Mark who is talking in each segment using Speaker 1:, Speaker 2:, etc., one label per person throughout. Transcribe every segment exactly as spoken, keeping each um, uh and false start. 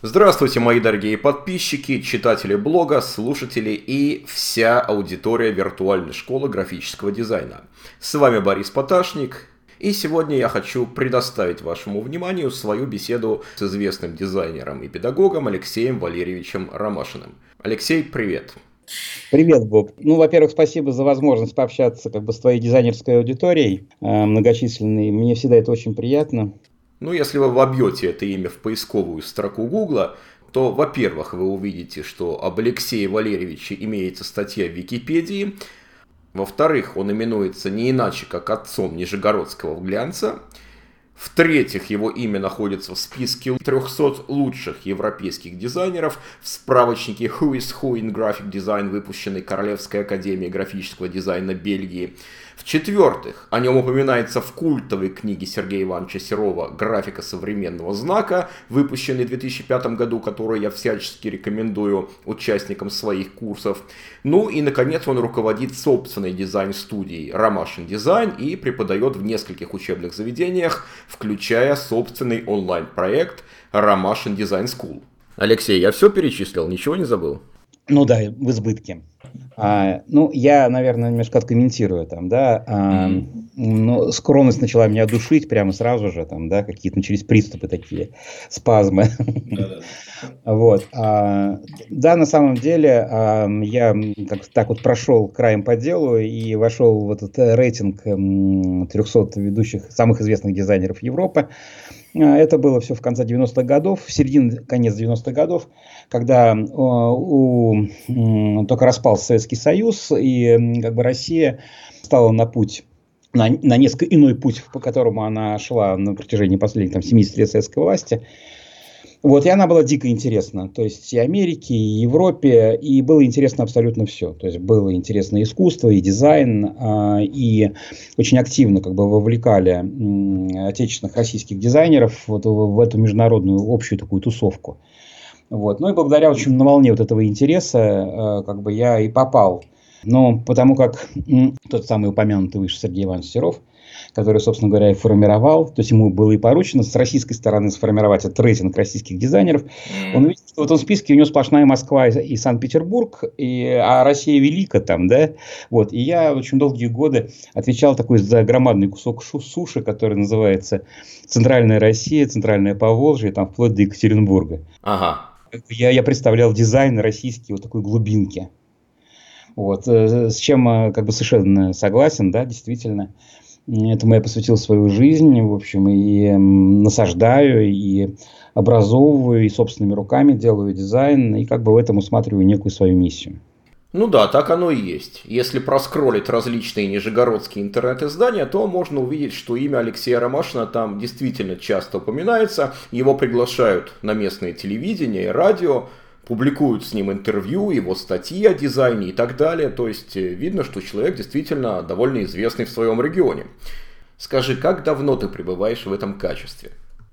Speaker 1: Здравствуйте, мои дорогие подписчики, читатели блога, слушатели и вся аудитория виртуальной школы графического дизайна. С вами Борис Поташник, и сегодня я хочу предоставить вашему вниманию свою беседу с известным дизайнером и педагогом Алексеем Валерьевичем Ромашиным. Алексей, привет!
Speaker 2: Привет, Боб. Ну, во-первых, спасибо за возможность пообщаться как бы с твоей дизайнерской аудиторией э, многочисленной. Мне всегда это очень приятно.
Speaker 1: Ну, если вы вобьете это имя в поисковую строку Гугла, то, во-первых, вы увидите, что об Алексее Валерьевиче имеется статья в Википедии. Во-вторых, он именуется не иначе, как отцом нижегородского глянца. В-третьих, его имя находится в списке трехсот лучших европейских дизайнеров в справочнике Who is Who in Graphic Design, выпущенной Королевской академией графического дизайна Бельгии. В-четвертых, о нем упоминается в культовой книге Сергея Ивановича Серова «Графика современного знака», выпущенной в две тысячи пятом году, которую я всячески рекомендую участникам своих курсов. Ну и, наконец, он руководит собственной дизайн-студией Ромашин Дизайн и преподает в нескольких учебных заведениях, включая собственный онлайн-проект Ромашин Дизайн School. Алексей, я все перечислил, ничего не забыл?
Speaker 2: Ну да, в избытке. А, ну, я, наверное, немножко откомментирую там, да. А, mm-hmm. ну, скромность начала меня душить прямо сразу же, там, да, какие-то начались приступы такие, спазмы. Mm-hmm. Вот. А, да, на самом деле, а, я как так вот прошел краем по делу и вошел в этот рейтинг трехсот ведущих, самых известных дизайнеров Европы. Это было все в конце девяностых годов, в середине, конец девяностых годов, когда э, у, э, только распался Советский Союз, и как бы Россия стала на путь, на, на несколько иной путь, по которому она шла на протяжении последних там, семидесяти лет советской власти. Вот, и она была дико интересна, то есть и Америке, и Европе, и было интересно абсолютно все. То есть было интересно искусство, и дизайн, и очень активно как бы вовлекали отечественных российских дизайнеров вот в эту международную общую такую тусовку. Вот. Ну и благодаря очень на волне вот этого интереса как бы я и попал. Но потому как тот самый упомянутый выше Сергей Иванович Серов, который, собственно говоря, и формировал, то есть ему было и поручено с российской стороны сформировать этот рейтинг российских дизайнеров. Он видит, что в этом списке у него сплошная Москва и Санкт-Петербург, и, а Россия велика там, да. Вот. И я очень долгие годы отвечал такой за громадный кусок суши, который называется Центральная Россия, Центральное Поволжье, там вплоть до Екатеринбурга. Ага. Я, я представлял дизайн российский вот такой глубинки. Вот. С чем как бы совершенно согласен, да, действительно. Этому я посвятил свою жизнь, в общем, и насаждаю, и образовываю, и собственными руками делаю дизайн, и как бы в этом усматриваю некую свою миссию.
Speaker 1: Ну да, так оно и есть. Если проскроллить различные нижегородские интернет-издания, то можно увидеть, что имя Алексея Ромашина там действительно часто упоминается. Его приглашают на местное телевидение и радио, публикуют с ним интервью, его статьи о дизайне и так далее. То есть видно, что человек действительно довольно известный в своем регионе. Скажи, как давно ты пребываешь в этом качестве?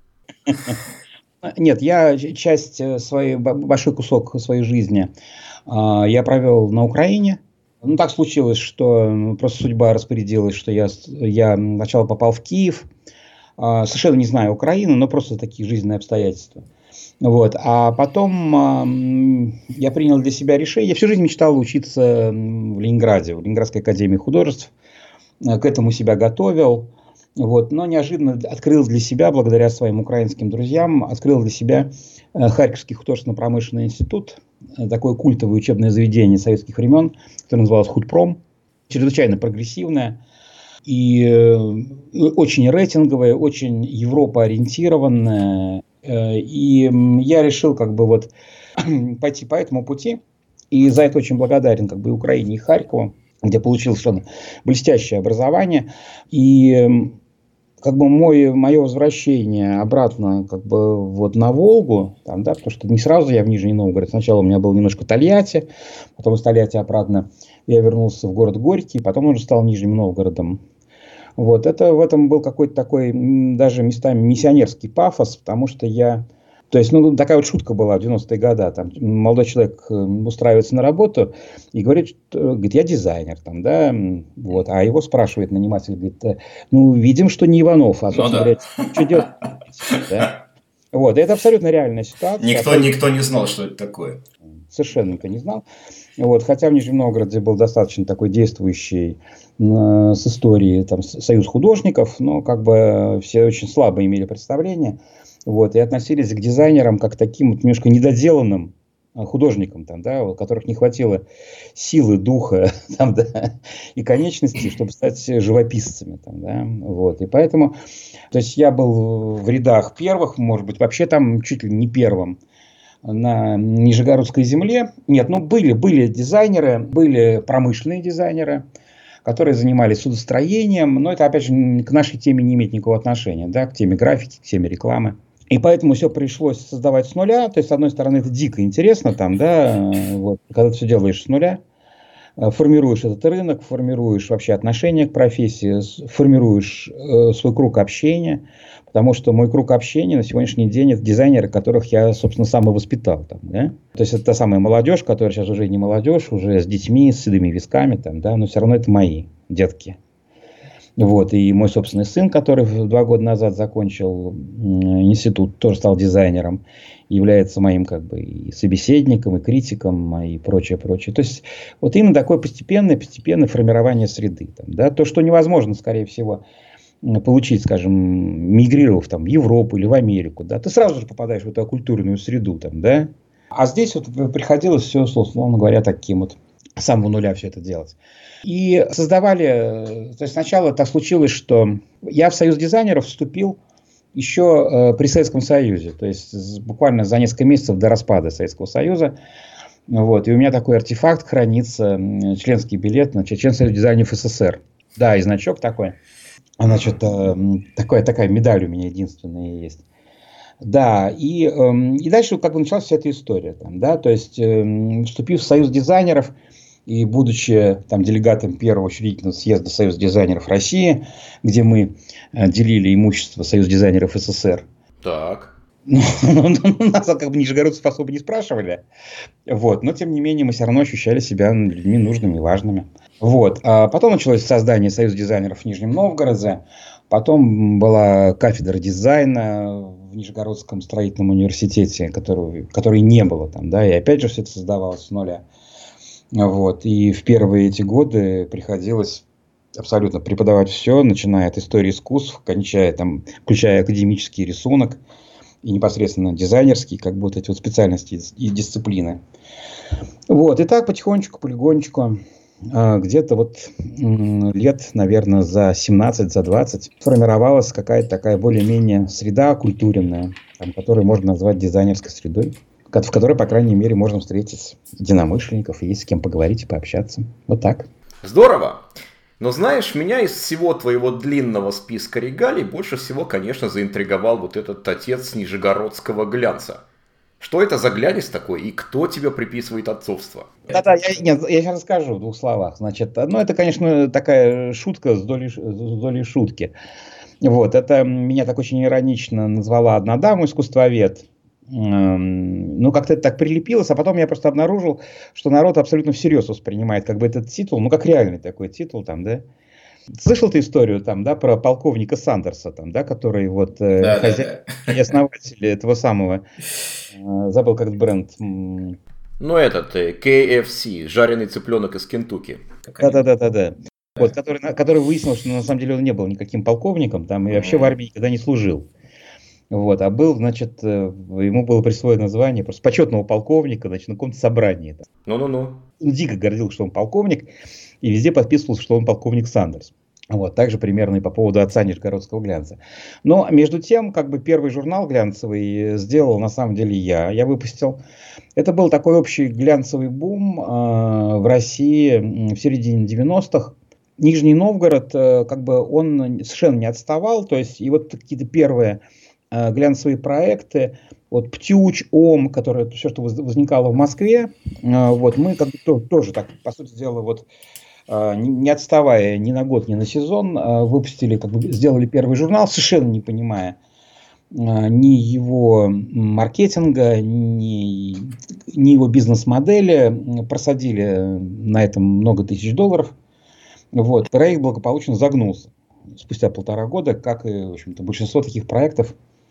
Speaker 2: Нет, я часть своей, большой кусок своей жизни я провел на Украине. Ну, так случилось, что просто судьба распорядилась, что я, я сначала попал в Киев. Совершенно не знаю Украину, но просто такие жизненные обстоятельства. Вот. А потом э, я принял для себя решение. Я всю жизнь мечтал учиться в Ленинграде, в Ленинградской академии художеств. К этому себя готовил. Вот. Но неожиданно открыл для себя, благодаря своим украинским друзьям, открыл для себя Харьковский художественно-промышленный институт. Такое культовое учебное заведение советских времен, которое называлось Худпром. Чрезвычайно прогрессивное. И э, очень рейтинговое, очень европоориентированное. И я решил как бы вот пойти по этому пути. И за это очень благодарен как бы Украине и Харькову, где получил совершенно блестящее образование. И как бы мой, мое возвращение обратно как бы вот на Волгу, там, да, потому что не сразу я в Нижний Новгород. Сначала у меня был немножко Тольятти, потом из Тольятти обратно я вернулся в город Горький, потом уже стал Нижним Новгородом. Вот, это в этом был какой-то такой даже местами миссионерский пафос, потому что я... То есть, ну, такая вот шутка была в девяностые годы. Там молодой человек устраивается на работу и говорит, что, говорит, я дизайнер, там, да, вот, а его спрашивает наниматель, говорит, ну, видим, что не Иванов, а, собственно говоря, что делать? Да? Вот, это абсолютно реальная ситуация.
Speaker 3: Никто,
Speaker 2: абсолютно...
Speaker 3: никто не знал, что это такое.
Speaker 2: Совершенно никто не знал. Вот, хотя в Нижнем Новгороде был достаточно такой действующий э, с историей там, союз художников, но как бы все очень слабо имели представление. Вот, и относились к дизайнерам как к таким вот немножко недоделанным художникам, там, да, у которых не хватило силы, духа там, да, и конечностей, чтобы стать живописцами. Там, да, вот. И поэтому, то есть я был в рядах первых, может быть, вообще там чуть ли не первым на Нижегородской земле. Нет, ну были, были дизайнеры, были промышленные дизайнеры, которые занимались судостроением, но это, опять же, к нашей теме не имеет никакого отношения, да, к теме графики, к теме рекламы. И поэтому все пришлось создавать с нуля. То есть, с одной стороны, это дико интересно, там, да, вот, когда ты все делаешь с нуля, формируешь этот рынок, формируешь вообще отношение к профессии, формируешь э, свой круг общения. Потому что мой круг общения на сегодняшний день это дизайнеры, которых я, собственно, сам и воспитал. Там, да? То есть, это та самая молодежь, которая сейчас уже не молодежь, уже с детьми, с седыми висками, там, да, но все равно это мои детки. Вот, и мой собственный сын, который два года назад закончил институт, тоже стал дизайнером, является моим как бы и собеседником, и критиком, и прочее, прочее. То есть, вот именно такое постепенное, постепенное формирование среды. Там, да? То, что невозможно, скорее всего, получить, скажем, мигрировав там, в Европу или в Америку, да? Ты сразу же попадаешь в эту культурную среду. Там, да? А здесь вот приходилось все, условно говоря, таким вот с самого нуля все это делать. И создавали, то есть сначала так случилось, что я в союз дизайнеров вступил еще э, при Советском Союзе, то есть буквально за несколько месяцев до распада Советского Союза. Вот, и у меня такой артефакт хранится, членский билет, значит, член Союза дизайнеров СССР. Да, и значок такой. Значит, э, такая, такая медаль у меня единственная есть. Да, и, э, и дальше как бы началась вся эта история. Там, да, то есть, э, вступив в Союз дизайнеров, и будучи там, делегатом первого учредительного съезда Союза дизайнеров России, где мы э, делили имущество Союза дизайнеров СССР.
Speaker 1: Так.
Speaker 2: Ну, нас как бы нижегородцев особо не спрашивали. Вот, но тем не менее мы все равно ощущали себя людьми нужными и важными. Вот. А потом началось создание Союза дизайнеров в Нижнем Новгороде. Потом была кафедра дизайна в Нижегородском строительном университете, которой, которой не было там. Да, и опять же все это создавалось с нуля. Вот. И в первые эти годы приходилось абсолютно преподавать все, начиная от истории искусств, кончая, там, включая академический рисунок и непосредственно дизайнерский, как бы вот эти вот специальности и дисциплины. Вот. И так потихонечку, полигонечку, где-то вот лет, наверное, за семнадцать, за двадцать формировалась какая-то такая более-менее среда окультуренная, там, которую можно назвать дизайнерской средой, в которой, по крайней мере, можно встретить единомышленников и есть с кем поговорить и пообщаться. Вот так.
Speaker 1: Здорово. Но знаешь, меня из всего твоего длинного списка регалий больше всего, конечно, заинтриговал вот этот отец нижегородского глянца. Что это за глянец такой и кто тебе приписывает отцовство?
Speaker 2: Да-да, я, нет, я сейчас расскажу в двух словах. Значит, ну, это, конечно, такая шутка с долей, с долей шутки. Вот, это меня так очень иронично назвала одна дама, искусствовед. Ну, как-то это так прилепилось, а потом я просто обнаружил, что народ абсолютно всерьез воспринимает как бы этот титул, ну, как реальный такой титул, там, да. Слышал ты историю, там, да, про полковника Сандерса, там, да, который вот да, хозяин да, да. и основатель этого самого, забыл, как этот бренд.
Speaker 1: Ну, этот, кей эф си, жареный цыпленок из Кентукки.
Speaker 2: Да-да-да-да. Вот, который, который выяснил, что на самом деле он не был никаким полковником, там, и вообще в армии никогда не служил. Вот, а был, значит, ему было присвоено звание просто почетного полковника, значит, на каком-то собрании.
Speaker 1: Ну-ну-ну.
Speaker 2: Он дико гордился, что он полковник, и везде подписывался, что он полковник Сандерс. Вот, также примерно и по поводу отца нижегородского глянца. Но между тем, как бы первый журнал глянцевый сделал на самом деле я, я выпустил. Это был такой общий глянцевый бум э, в России в середине девяностых. Нижний Новгород, э, как бы он совершенно не отставал, то есть и вот какие-то первые глянцевые проекты, вот Птюч, Ом, которое все, что возникало в Москве, вот мы как бы тоже так, по сути дела, вот не отставая ни на год, ни на сезон, выпустили, как бы сделали первый журнал, совершенно не понимая ни его маркетинга, ни, ни его бизнес-модели, просадили на этом много тысяч долларов, вот, проект благополучно загнулся спустя полтора года, как и, в общем-то, большинство таких проектов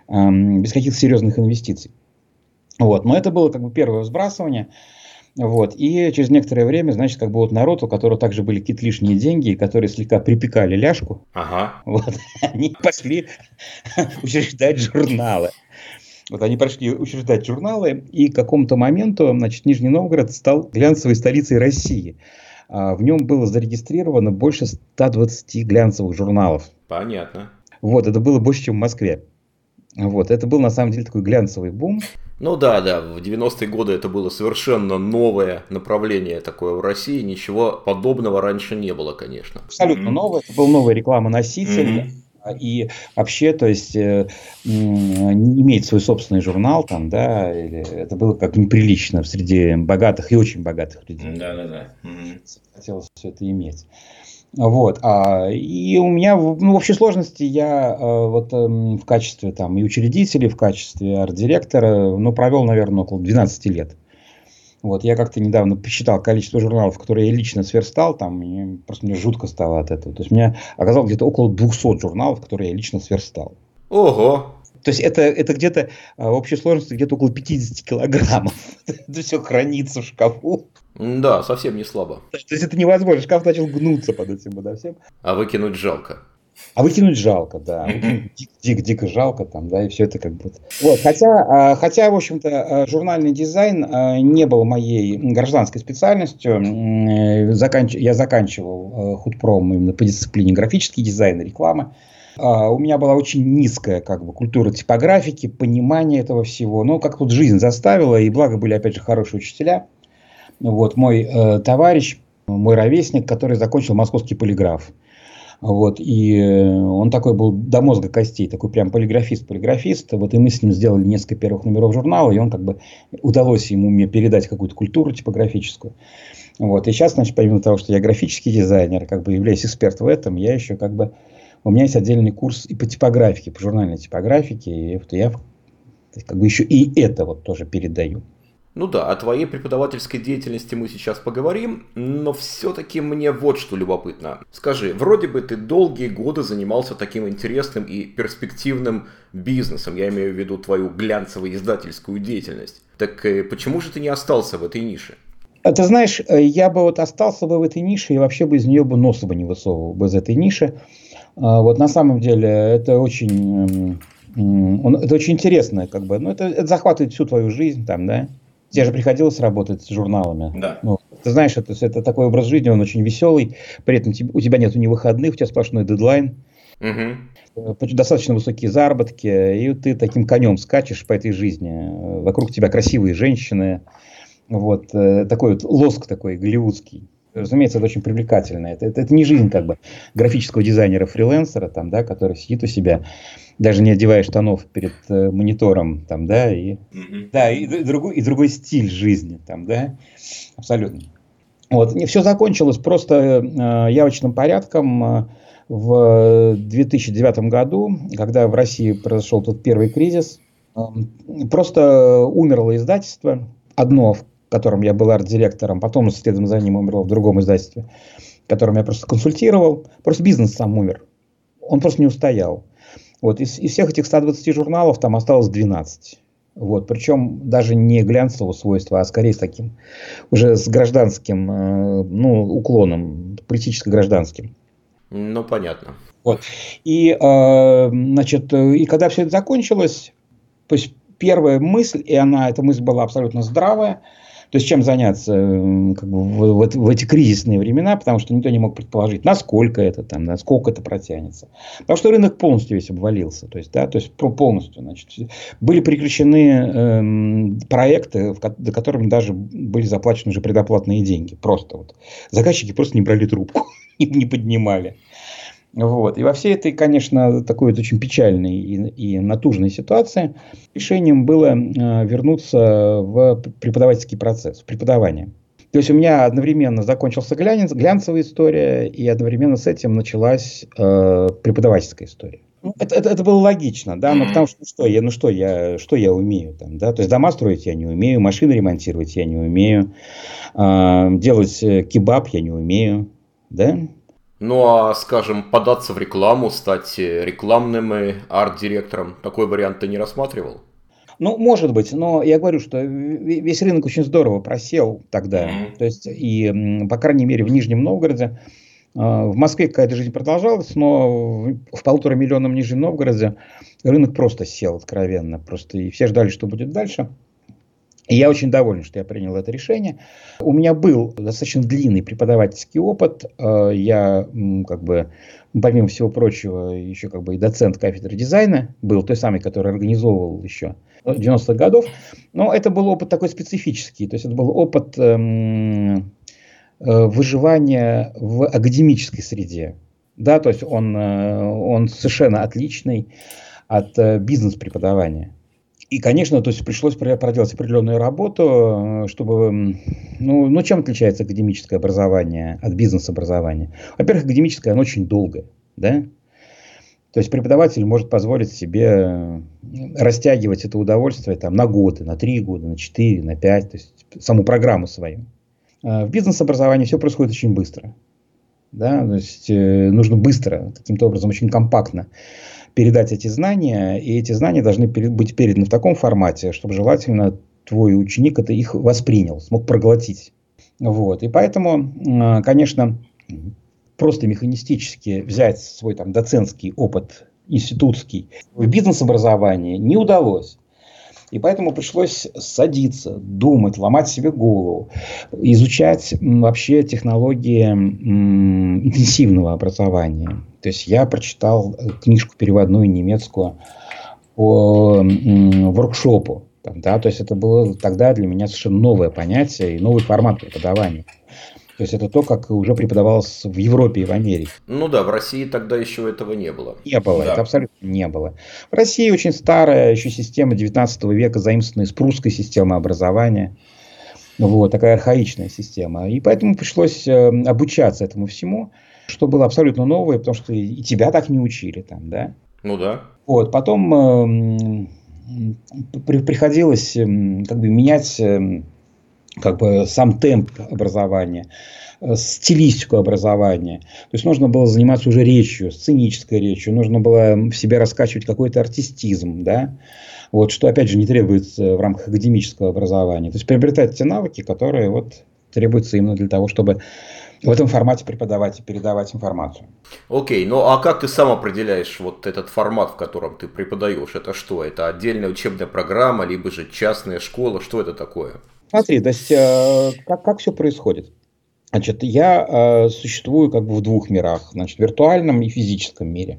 Speaker 2: без каких-то серьезных инвестиций. Вот. Но это было как бы первое сбрасывание. Вот. И через некоторое время, значит, как бы вот народ, у которого также были какие-то лишние деньги, которые слегка припекали ляжку, ага. вот, они пошли учреждать журналы. Вот они пошли учреждать журналы, и к какому-то моменту, значит, Нижний Новгород стал глянцевой столицей России. В нем было зарегистрировано больше ста двадцати глянцевых журналов.
Speaker 1: Понятно.
Speaker 2: Вот, это было больше, чем в Москве. Вот, это был на самом деле такой глянцевый бум.
Speaker 1: Ну да, да, в девяностые годы это было совершенно новое направление такое в России, ничего подобного раньше не было, конечно.
Speaker 2: Абсолютно mm-hmm. новое, это был новый рекламоноситель, mm-hmm. и вообще, то есть, э, не иметь свой собственный журнал там, да, или, это было как неприлично в среде богатых и очень богатых людей.
Speaker 1: Да-да-да. Mm-hmm.
Speaker 2: Хотелось все это иметь. Вот, а, и у меня, ну, в общей сложности я а, вот а, в качестве там и учредителя, в качестве арт-директора, ну, провел, наверное, около двенадцати лет. Вот, я как-то недавно посчитал количество журналов, которые я лично сверстал, там, и просто мне жутко стало от этого. То есть, у меня оказалось где-то около двухсот журналов, которые я лично сверстал.
Speaker 1: Ого!
Speaker 2: То есть, это, это где-то в общей сложности где-то около пятидесяти килограммов. Это все хранится в шкафу.
Speaker 1: Да, совсем не слабо.
Speaker 2: То есть, это невозможно. Шкаф начал гнуться под этим подо всем.
Speaker 1: А выкинуть жалко.
Speaker 2: А выкинуть жалко, да. Дико, дико жалко там, да, и все это как бы... Вот, хотя, хотя, в общем-то, журнальный дизайн не был моей гражданской специальностью. Я заканчивал худпром именно по дисциплине графический дизайн и реклама. У меня была очень низкая как бы культура типографики, понимание этого всего. Но как тут жизнь заставила, и благо были, опять же, хорошие учителя. Вот, мой э, товарищ, мой ровесник, который закончил московский полиграф. Вот, и он такой был до мозга костей, такой прям полиграфист-полиграфист. Вот, и мы с ним сделали несколько первых номеров журнала, и он как бы удалось ему мне передать какую-то культуру типографическую. Вот, и сейчас, значит, помимо того, что я графический дизайнер, как бы являюсь экспертом в этом, я еще как бы... У меня есть отдельный курс и по типографике, по журнальной типографике, и вот я как бы еще и это вот тоже передаю.
Speaker 1: Ну да, о твоей преподавательской деятельности мы сейчас поговорим, но все-таки мне вот что любопытно. Скажи, вроде бы ты долгие годы занимался таким интересным и перспективным бизнесом, я имею в виду твою глянцевую издательскую деятельность. Так почему же ты не остался в этой нише?
Speaker 2: Ты знаешь, я бы вот остался бы в этой нише и вообще бы из нее бы носа бы не высовывал бы из этой ниши. Вот на самом деле это очень, это очень интересно, как бы, ну это, это захватывает всю твою жизнь, там, да. Тебе же приходилось работать с журналами.
Speaker 1: Да.
Speaker 2: Ну, ты знаешь, это, это такой образ жизни, он очень веселый, при этом у тебя нет ни выходных, у тебя сплошной дедлайн, угу. достаточно высокие заработки, и ты таким конем скачешь по этой жизни. Вокруг тебя красивые женщины, вот, такой вот лоск такой голливудский. Разумеется, это очень привлекательно. Это, это, это не жизнь как бы графического дизайнера-фрилансера, там, да, который сидит у себя, даже не одевая штанов перед э, монитором, там, да, и, mm-hmm. да, и, и, другой, и другой стиль жизни, там, да, абсолютно. Вот, и все закончилось просто э, явочным порядком э, в две тысячи девятом году, когда в России произошел тот первый кризис. Э, просто умерло издательство, одно, в котором я был арт-директором, потом следом за ним умерло в другом издательстве, которым я просто консультировал. Просто бизнес сам умер. Он просто не устоял. Вот, из, из всех этих ста двадцати журналов там осталось двенадцать. Вот, причем даже не глянцевого свойства, а скорее с таким, уже с гражданским э, ну, уклоном, политическо-гражданским.
Speaker 1: Ну, понятно.
Speaker 2: Вот. И, э, значит, и когда все это закончилось, то есть первая мысль, и она, эта мысль была абсолютно здравая, то есть чем заняться как бы, в, в, в эти кризисные времена, потому что никто не мог предположить, насколько это там, насколько это протянется. Потому что рынок полностью весь обвалился. То есть, да, то есть полностью. Значит, были прекращены э, проекты, в, до которых даже были заплачены уже предоплатные деньги. Просто вот. Заказчики просто не брали трубку, не поднимали. Вот. И во всей этой, конечно, такой вот очень печальной и, и натужной ситуации решением было э, вернуться в преподавательский процесс, в преподавание. То есть у меня одновременно закончился глянец, глянцевая история, и одновременно с этим началась э, преподавательская история. Ну, это, это, это было логично, да, но потому что, ну, что, я, ну, что, я, что я умею там, да, то есть дома строить я не умею, машины ремонтировать я не умею, э, делать кебаб я не умею, да.
Speaker 1: Ну а, скажем, податься в рекламу, стать рекламным арт-директором, такой вариант ты не рассматривал?
Speaker 2: Ну, может быть, но я говорю, что весь рынок очень здорово просел тогда.
Speaker 1: Mm-hmm.
Speaker 2: То есть, и, по крайней мере, в Нижнем Новгороде, в Москве какая-то жизнь продолжалась, но в полутора миллионном Нижнем Новгороде рынок просто сел откровенно. Просто и все ждали, что будет дальше. И я очень доволен, что я принял это решение. У меня был достаточно длинный преподавательский опыт. Я, как бы, помимо всего прочего, еще как бы и доцент кафедры дизайна был, той самой, который организовывал еще девяностых годов. Но это был опыт такой специфический. То есть это был опыт эм, выживания в академической среде. Да, то есть он, он совершенно отличный от бизнес-преподавания. И, конечно, то есть пришлось проделать определенную работу, чтобы... Ну, ну, чем отличается академическое образование от бизнес-образования? Во-первых, академическое, оно очень долгое, да? То есть преподаватель может позволить себе растягивать это удовольствие там, на годы, на три года, на четыре, на пять, то есть саму программу свою. В бизнес-образовании все происходит очень быстро. Да? То есть э, нужно быстро, каким-то образом очень компактно передать эти знания, и эти знания должны быть переданы в таком формате, чтобы желательно твой ученик это их воспринял, смог проглотить. Вот. И поэтому, конечно, просто механистически взять свой там доцентский опыт институтский в бизнес-образовании не удалось. И поэтому пришлось садиться, думать, ломать себе голову, изучать вообще технологии м, интенсивного образования. То есть я прочитал книжку переводную немецкую по м, воркшопу. Там, да, то есть это было тогда для меня совершенно новое понятие и новый формат преподавания. То есть это то, как уже преподавалось в Европе и в Америке.
Speaker 1: Ну да, в России тогда еще этого не было.
Speaker 2: Не было,
Speaker 1: да.
Speaker 2: Это абсолютно не было. В России очень старая еще система девятнадцатого века, заимствованная из прусской системы образования. Вот, такая архаичная система. И поэтому пришлось обучаться этому всему, что было абсолютно новое, потому что и тебя так не учили там, да?
Speaker 1: Ну да.
Speaker 2: Вот, потом э, при, приходилось э, как бы менять... Э, как бы сам темп образования, стилистику образования. То есть нужно было заниматься уже речью, сценической речью, нужно было в себе раскачивать какой-то артистизм, да, вот, что опять же не требуется в рамках академического образования. То есть приобретать те навыки, которые вот требуются именно для того, чтобы в этом формате преподавать и передавать информацию.
Speaker 1: Окей, ну а как ты сам определяешь вот этот формат, в котором ты преподаешь? Это что? Это отдельная учебная программа, либо же частная школа? Что это такое?
Speaker 2: Смотри, то есть, э, как, как все происходит? Значит, я э, существую как бы в двух мирах, значит, виртуальном и физическом мире.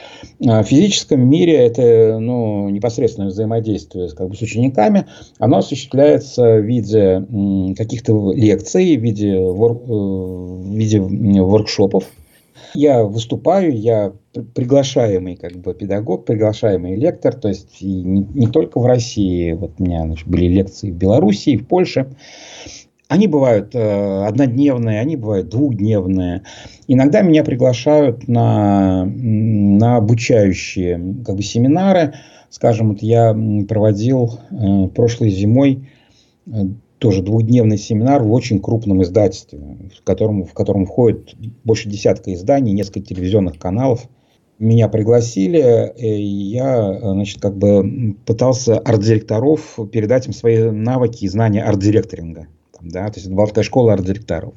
Speaker 2: В физическом мире это ну, непосредственное взаимодействие как бы, с учениками, оно осуществляется в виде м, каких-то лекций, в виде, вор, в виде воркшопов. Я выступаю, я приглашаемый как бы, педагог, приглашаемый лектор, то есть и не, не только в России, вот у меня значит, были лекции в Белоруссии, в Польше. Они бывают э, однодневные, они бывают двухдневные. Иногда меня приглашают на, на обучающие как бы, семинары. Скажем, вот я проводил э, прошлой зимой э, тоже двухдневный семинар в очень крупном издательстве, в котором, в котором входит больше десятка изданий, несколько телевизионных каналов. Меня пригласили, и я значит, как бы пытался арт-директоров передать им свои навыки и знания арт-директоринга. Да, то есть это была такая школа арт-директоров.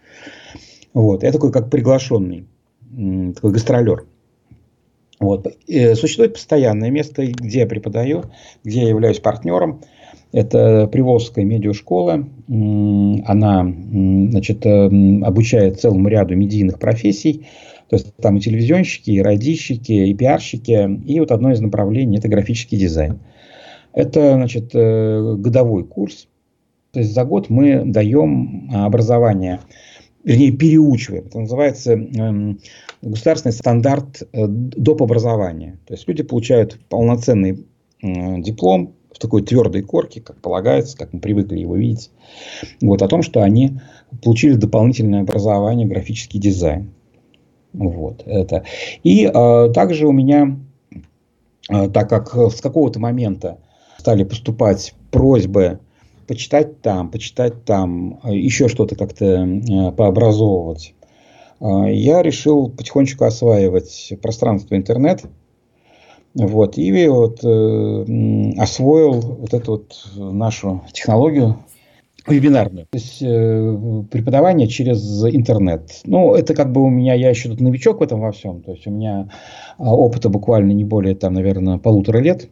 Speaker 2: Вот. Я такой как приглашенный, такой гастролер. Вот. И существует постоянное место, где я преподаю, где я являюсь партнером. Это Приволжская медиашкола. Она значит, обучает целому ряду медийных профессий. То есть там и телевизионщики, и радищики, и пиарщики. И вот одно из направлений – это графический дизайн. Это значит, годовой курс. То есть за год мы даем образование, вернее, переучиваем. Это называется э, государственный стандарт э, доп. Образования. То есть люди получают полноценный э, диплом в такой твердой корке, как полагается, как мы привыкли его видеть. Вот, о том, что они получили дополнительное образование, графический дизайн. Вот, это. И э, также у меня, э, так как с какого-то момента стали поступать просьбы почитать там, почитать там, еще что-то как-то пообразовывать. я решил потихонечку осваивать пространство интернет. Вот, и вот э, освоил вот эту вот нашу технологию вебинарную, то есть э, преподавание через интернет. Ну, это как бы у меня, я еще тут новичок в этом во всем, то есть у меня опыта буквально не более, там, наверное, полутора лет, э,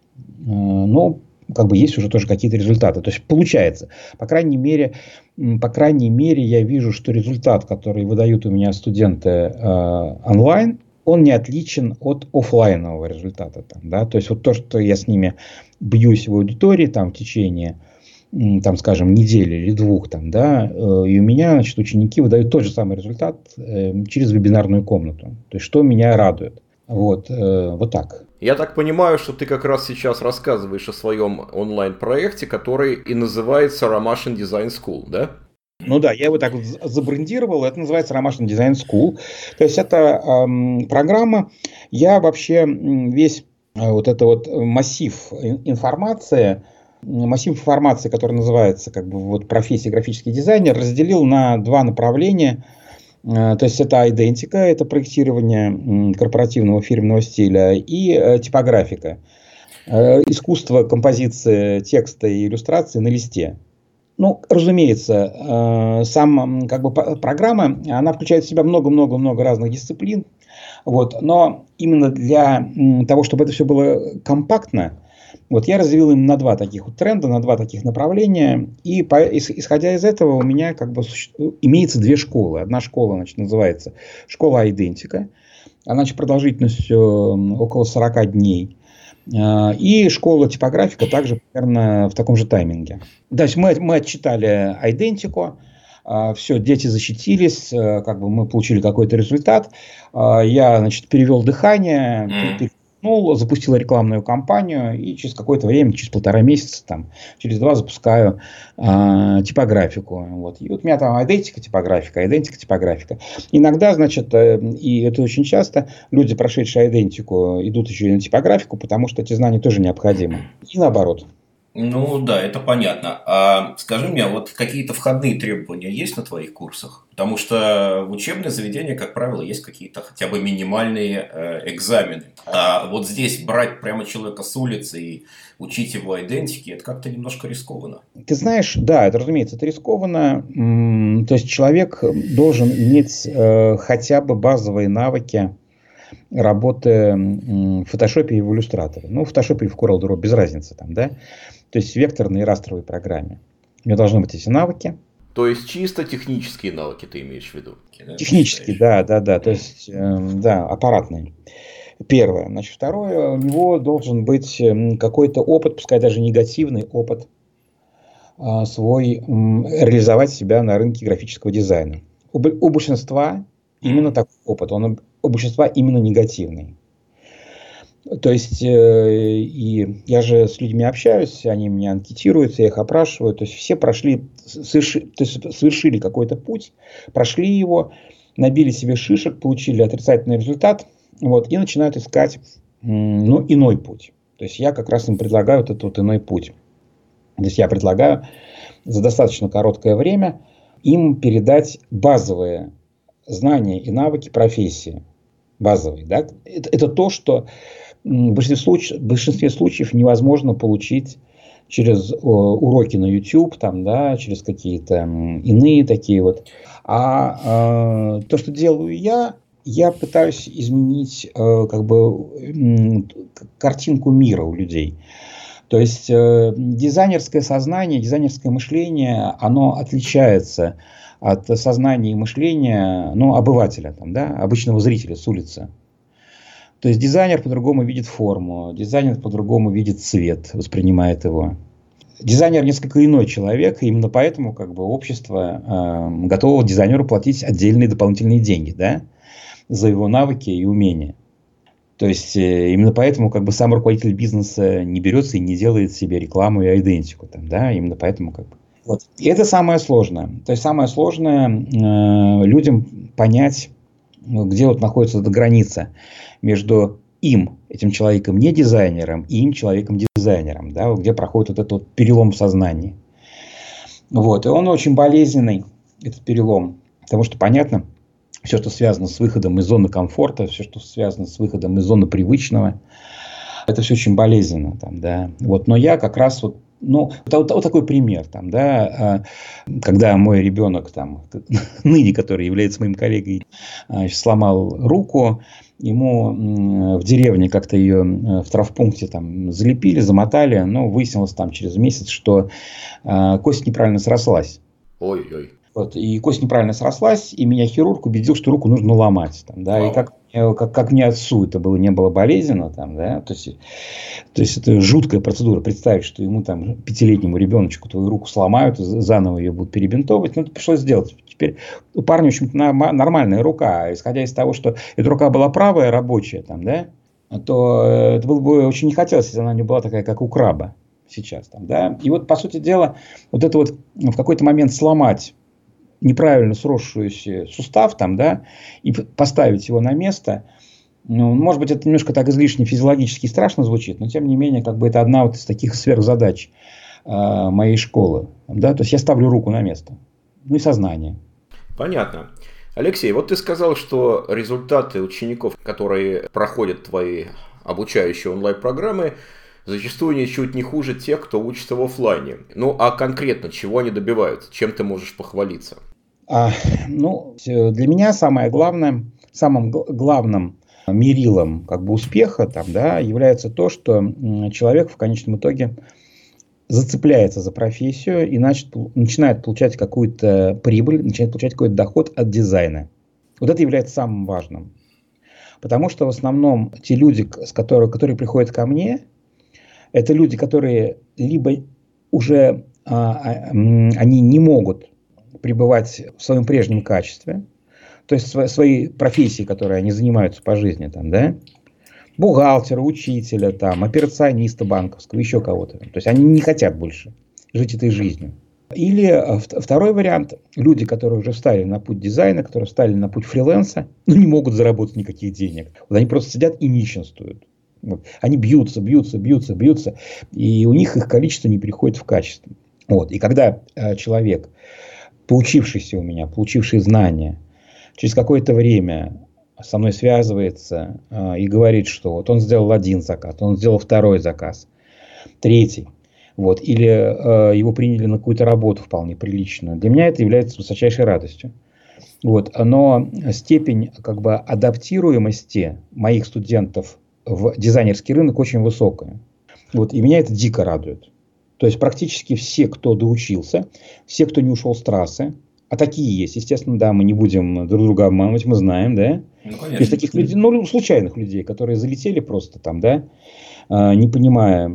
Speaker 2: но как бы есть уже тоже какие-то результаты. То есть получается, по крайней мере, по крайней мере, я вижу, что результат, который выдают у меня студенты э, онлайн, он не отличен от офлайнового результата. Там, да? То есть вот то, что я с ними бьюсь в аудитории там, в течение, там, скажем, недели или двух, там, да, и у меня, значит, ученики выдают тот же самый результат э, через вебинарную комнату. То есть что меня радует. Вот, э, вот так.
Speaker 1: Я так понимаю, что ты как раз сейчас рассказываешь о своем онлайн-проекте, который и называется Ромашин Design School, да?
Speaker 2: Ну да, я его так вот забрендировал, это называется Ромашин Design School. То есть это эм, программа, я вообще весь э, вот это вот массив информации, массив информации, который называется как бы вот профессия графический дизайнер, разделил на два направления. Э, то есть это идентика, это проектирование корпоративного фирменного стиля, и э, типографика, э, искусство композиции текста и иллюстрации на листе. Ну, разумеется, сам, как бы, программа, она включает в себя много-много-много разных дисциплин, вот, но именно для того, чтобы это все было компактно, вот, я разделил им на два таких вот тренда, на два таких направления, и по, исходя из этого у меня как бы имеется две школы. Одна школа, значит, называется школа идентика, она, значит, продолжительностью около сорок дней. И школа типографика также примерно в таком же тайминге. То есть мы, мы отчитали идентику, все, дети защитились, как бы мы получили какой-то результат. Я, значит, перевел дыхание, перевернул, запустил рекламную кампанию и через какое-то время, через полтора месяца, там, через два запускаю э, типографику. Вот. И вот у меня там идентика, типографика, идентика, типографика. Иногда, значит, э, и это очень часто, люди, прошедшие идентику, идут еще и на типографику, потому что эти знания тоже необходимы. И наоборот.
Speaker 3: Ну да, это понятно. А скажи мне, вот какие-то входные требования есть на твоих курсах? Потому что в учебное заведение, как правило, есть какие-то хотя бы минимальные э, экзамены. А вот здесь брать прямо человека с улицы и учить его идентике, это как-то немножко рискованно.
Speaker 2: Ты знаешь, да, это, разумеется, это рискованно. То есть человек должен иметь э, хотя бы базовые навыки работы в фотошопе и в иллюстраторе. Ну, в фотошопе или в Corel Draw, без разницы там, да. То есть в векторной и растровой программе. У меня должны быть эти навыки.
Speaker 1: То есть чисто технические навыки ты имеешь в виду?
Speaker 2: Технические, да, да, да. То есть, э, да, аппаратные. Первое. Значит, второе, у него должен быть какой-то опыт, пускай даже негативный опыт, э, свой, э, реализовать себя на рынке графического дизайна. У, у большинства именно такой опыт. Он у большинства именно негативный. То есть, э, и я же с людьми общаюсь, они меня анкетируют, я их опрашиваю. То есть, все прошли, соверши, то есть, совершили какой-то путь, прошли его, набили себе шишек, получили отрицательный результат, вот, и начинают искать, ну, иной путь. То есть, я как раз им предлагаю вот этот вот иной путь. То есть, я предлагаю за достаточно короткое время им передать базовые знания и навыки профессии. Базовые, да? Это, это то, что в большинстве случаев, в большинстве случаев невозможно получить через о, уроки на YouTube, там, да, через какие-то иные такие вот. А э, то, что делаю я, я пытаюсь изменить э, как бы э, картинку мира у людей. То есть э, дизайнерское сознание, дизайнерское мышление, оно отличается от сознания и мышления, ну, обывателя, там, да, обычного зрителя с улицы. То есть дизайнер по-другому видит форму, дизайнер по-другому видит цвет, воспринимает его. Дизайнер несколько иной человек, и именно поэтому как бы, общество э, готово дизайнеру платить отдельные дополнительные деньги, да, за его навыки и умения. То есть э, именно поэтому как бы, сам руководитель бизнеса не берется и не делает себе рекламу и идентику. Там, да, именно поэтому как бы. Вот. И это самое сложное. То есть самое сложное э, людям понять, где вот находится эта граница между им, этим человеком не дизайнером, и им, человеком-дизайнером, да, где проходит вот этот вот перелом в сознании. Вот. И он очень болезненный, этот перелом, потому что, понятно, все, что связано с выходом из зоны комфорта, все, что связано с выходом из зоны привычного. Это все очень болезненно. Там, да. Вот, но я как раз вот, ну, вот, вот такой пример, там, да, когда мой ребенок, там, ныне, который является моим коллегой, сломал руку, ему в деревне как-то ее в травмпункте там залепили, замотали, но выяснилось там через месяц, что кость неправильно срослась.
Speaker 1: Ой-ой.
Speaker 2: Вот, и кость неправильно срослась, и меня хирург убедил, что руку нужно ломать. Там, да, и как, как, как мне отцу это было, не было болезненно. Там, да, то, есть, то есть это жуткая процедура. Представить, что ему там пятилетнему ребеночку твою руку сломают, заново ее будут перебинтовывать. Но это пришлось сделать. Теперь у парня, в общем-то, нормальная рука. Исходя из того, что эта рука была правая, рабочая, там, да, то это было бы очень не хотелось, если она не была такая, как у краба сейчас. Там, да. И вот, по сути дела, вот это вот в какой-то момент сломать неправильно сросшийся сустав там, да, и поставить его на место, ну, может быть, это немножко так излишне физиологически страшно звучит, но тем не менее, как бы это одна вот из таких сверхзадач э, моей школы, да, то есть я ставлю руку на место, ну и сознание.
Speaker 1: Понятно. Алексей, вот ты сказал, что результаты учеников, которые проходят твои обучающие онлайн-программы, зачастую ничуть не хуже тех, кто учится в офлайне. Ну, а конкретно чего они добиваются? Чем ты можешь похвалиться?
Speaker 2: А, ну, для меня самое главное, самым главным мерилом как бы успеха там, да, является то, что человек в конечном итоге зацепляется за профессию и начинает, начинает получать какую-то прибыль, начинает получать какой-то доход от дизайна. Вот это является самым важным. Потому что в основном те люди, с которых, которые приходят ко мне, это люди, которые либо уже а, а, они не могут пребывать в своем прежнем качестве, то есть в своей профессии, которой они занимаются по жизни, там, да, бухгалтера, учителя, там, операциониста банковского, еще кого-то. То есть они не хотят больше жить этой жизнью. Или второй вариант, люди, которые уже встали на путь дизайна, которые встали на путь фриланса, но не могут заработать никаких денег. Вот они просто сидят и нищенствуют. Вот. Они бьются, бьются, бьются, бьются, и у них их количество не переходит в качество. Вот. И когда э, человек, поучившийся у меня, получивший знания, через какое-то время со мной связывается э, и говорит, что вот он сделал один заказ, он сделал второй заказ, третий, вот, или э, его приняли на какую-то работу вполне приличную, для меня это является высочайшей радостью. Вот. Но степень как бы адаптируемости моих студентов в дизайнерский рынок очень высокая. Вот, и меня это дико радует. То есть практически все, кто доучился, все, кто не ушел с трассы, а такие есть, естественно, да, мы не будем друг друга обманывать, мы знаем, да. Ну, конечно. Есть таких людей, ну, случайных людей, которые залетели просто там, да, не понимая,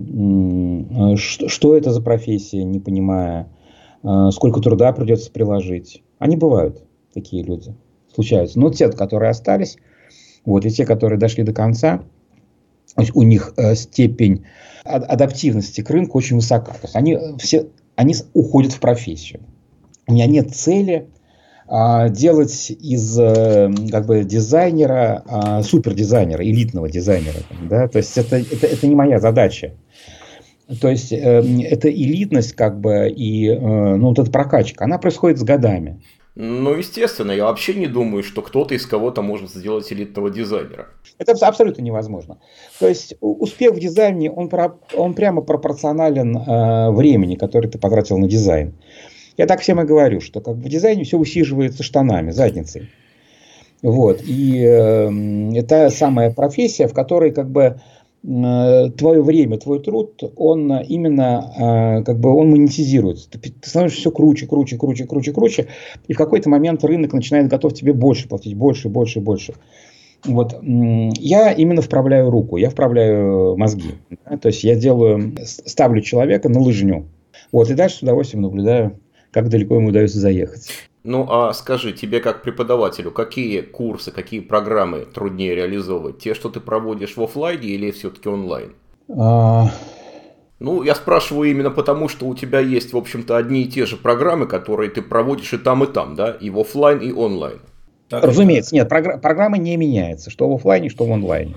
Speaker 2: что это за профессия, не понимая, сколько труда придется приложить. Они бывают, такие люди, случаются. Но те, которые остались, вот, и те, которые дошли до конца, у них э, степень адаптивности к рынку очень высока. То есть они все они уходят в профессию. У меня нет цели э, делать из э, как бы дизайнера э, супердизайнера, элитного дизайнера. Да? То есть это, это, это не моя задача. То есть э, эта элитность как бы и э, ну, вот эта прокачка, она происходит с годами.
Speaker 1: Ну, естественно, я вообще не думаю, что кто-то из кого-то может сделать элитного дизайнера.
Speaker 2: Это абсолютно невозможно. То есть успех в дизайне, он, он прямо пропорционален э, времени, которое ты потратил на дизайн. Я так всем и говорю, что как бы в дизайне все усиживается штанами, задницей. Вот. И э, это самая профессия, в которой как бы твое время, твой труд, он именно как бы он монетизируется. Ты, ты становишься все круче, круче, круче, круче, круче. И в какой-то момент рынок начинает готов тебе больше платить, больше, больше, больше. Вот. Я именно вправляю руку, я вправляю мозги. Да? То есть я делаю, ставлю человека на лыжню. Вот. И дальше с удовольствием наблюдаю, как далеко ему удается заехать.
Speaker 1: Ну, а скажи, тебе как преподавателю, какие курсы, какие программы труднее реализовывать? Те, что ты проводишь в офлайне или все-таки онлайн?
Speaker 2: А...
Speaker 1: Ну, я спрашиваю именно потому, что у тебя есть, в общем-то, одни и те же программы, которые ты проводишь и там, и там, да? И в офлайн, и онлайн.
Speaker 2: Так, разумеется, нет, програ- программа не меняется, что в офлайне, что в онлайне.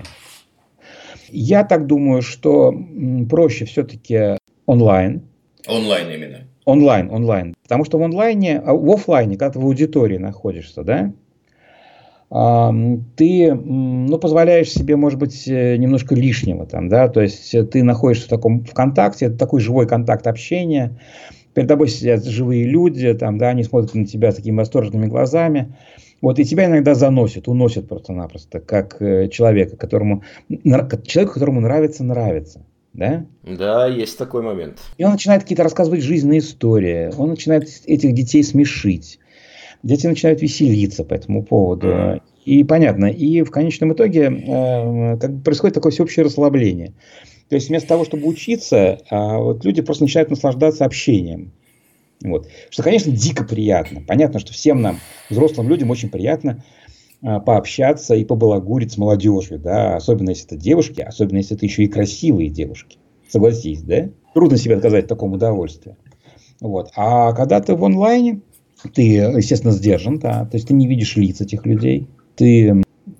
Speaker 2: Я так думаю, что проще все-таки онлайн.
Speaker 3: Онлайн именно.
Speaker 2: Онлайн, онлайн. Потому что в онлайне, в офлайне, когда ты в аудитории находишься, да, ты, ну, позволяешь себе, может быть, немножко лишнего там, да, то есть ты находишься в таком в контакте, это такой живой контакт общения, перед тобой сидят живые люди, там, да, они смотрят на тебя такими восторженными глазами, вот, и тебя иногда заносят, уносят просто-напросто, как человека, которому, человеку, которому нравится, нравится. Да?
Speaker 1: Да, есть такой момент.
Speaker 2: И он начинает какие-то рассказывать жизненные истории, он начинает этих детей смешить. Дети начинают веселиться по этому поводу. Mm. И понятно. И в конечном итоге э, как бы происходит такое всеобщее расслабление. То есть вместо того, чтобы учиться, э, вот люди просто начинают наслаждаться общением. Вот. Что, конечно, дико приятно. Понятно, что всем нам, взрослым людям, очень приятно э, пообщаться и побалагурить с молодежью. Да? Особенно если это девушки, особенно если это еще и красивые девушки. Согласись, да? Трудно себе отказать в таком удовольствии. Вот. А когда ты в онлайне, ты, естественно, сдержан, да, то есть ты не видишь лиц этих людей, ты э,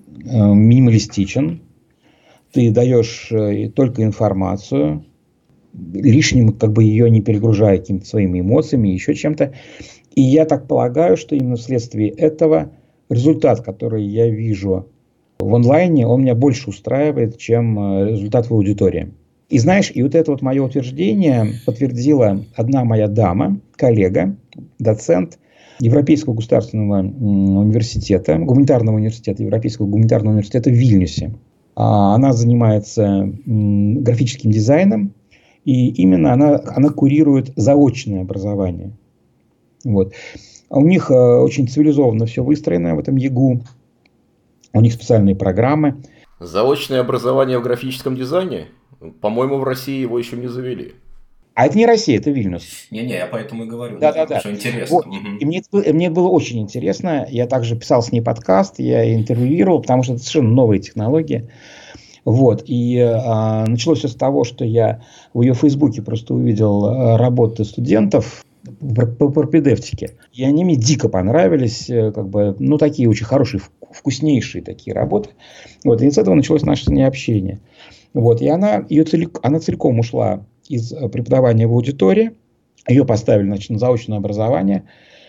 Speaker 2: минималистичен, ты даешь э, только информацию, лишним как бы ее не перегружая какими-то своими эмоциями, еще чем-то. И я так полагаю, что именно вследствие этого результат, который я вижу в онлайне, он меня больше устраивает, чем результат в аудитории. И знаешь, и вот это вот мое утверждение подтвердила одна моя дама, коллега, доцент Европейского государственного университета, гуманитарного университета, Европейского гуманитарного университета в Вильнюсе. Она занимается графическим дизайном, и именно она, она курирует заочное образование. Вот. У них очень цивилизованно все выстроено в этом ЕГУ, у них специальные программы.
Speaker 1: Заочное образование в графическом дизайне? По-моему, в России его еще не завели.
Speaker 2: А это не Россия, это Вильнюс.
Speaker 3: Не-не, я поэтому и говорю.
Speaker 2: Да, да, да.
Speaker 3: Что интересно.
Speaker 2: Вот. Угу. И мне, мне было очень интересно. Я также писал с ней подкаст, я интервьюировал, потому что это совершенно новые технологии. Вот. И а, началось все с того, что я в ее фейсбуке просто увидел работы студентов по, по пропедевтике. И они мне дико понравились. Как бы, ну, такие очень хорошие, вкуснейшие такие работы. Вот. И с этого началось наше с ней общение. Вот. И она, ее целик, она целиком ушла из преподавания в аудитории. Ее поставили, значит, на заочное образование.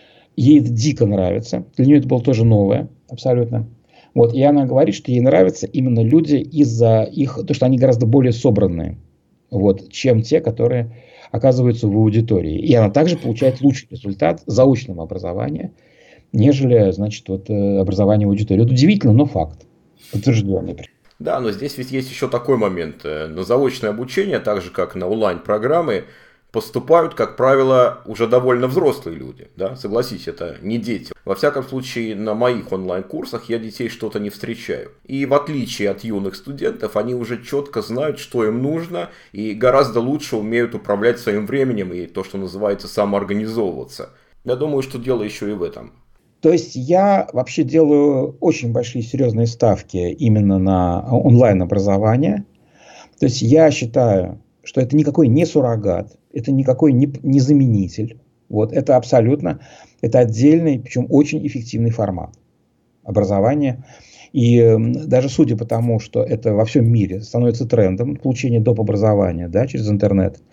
Speaker 2: Ей это дико нравится. Для нее это было тоже новое, абсолютно. Вот. И она говорит, что ей нравятся именно люди из-за их, то, что они гораздо более собранные, вот, чем те, которые оказываются в аудитории. И она также получает лучший результат заочного образования, нежели, значит, вот, образование в аудитории. Это удивительно, но факт. Подтвержденный.
Speaker 1: Да, но здесь ведь есть еще такой момент. На заочное обучение, так же как на онлайн-программы, поступают, как правило, уже довольно взрослые люди. Да? Согласись, это не дети. Во всяком случае, на моих онлайн-курсах я детей что-то не встречаю. И в отличие от юных студентов, они уже четко знают, что им нужно, и гораздо лучше умеют управлять своим временем и то, что называется, самоорганизовываться. Я думаю, что дело еще и в этом.
Speaker 2: То есть я вообще делаю очень большие серьезные ставки именно на онлайн-образование. То есть я считаю, что это никакой не суррогат, это никакой не, не заменитель. Вот, это абсолютно, это отдельный, причем очень эффективный формат образования. И э, даже судя по тому, что это во всем мире становится трендом, получение доп. Образования, да, через интернет.